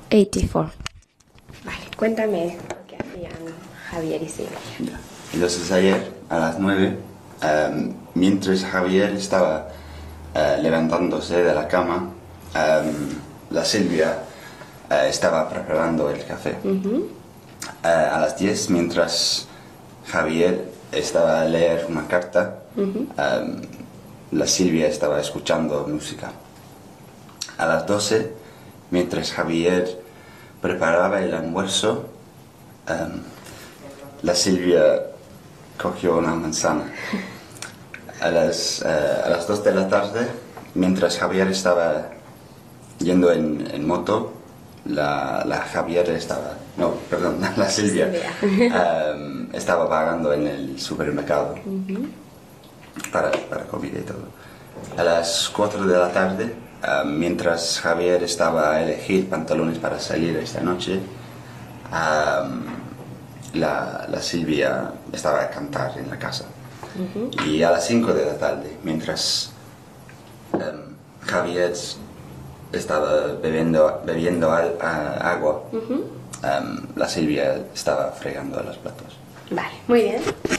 84. Vale, cuéntame lo que hacían Javier y Silvia. Ya. Entonces ayer a las 9, mientras Javier estaba levantándose de la cama, la Silvia estaba preparando el café. A las 10, mientras Javier estaba a leer una carta, la Silvia estaba escuchando música. A las 12, mientras Javier preparaba el almuerzo, la Silvia cogió una manzana. A las 2 de la tarde, mientras Javier estaba yendo en moto, la Silvia estaba pagando en el supermercado para comida y todo. A las 4 de la tarde, mientras Javier estaba a elegir pantalones para salir esta noche, la Silvia estaba a cantar en la casa. Y a las 5 de la tarde, mientras Javier estaba bebiendo agua, la Silvia estaba fregando los platos. Vale, muy bien.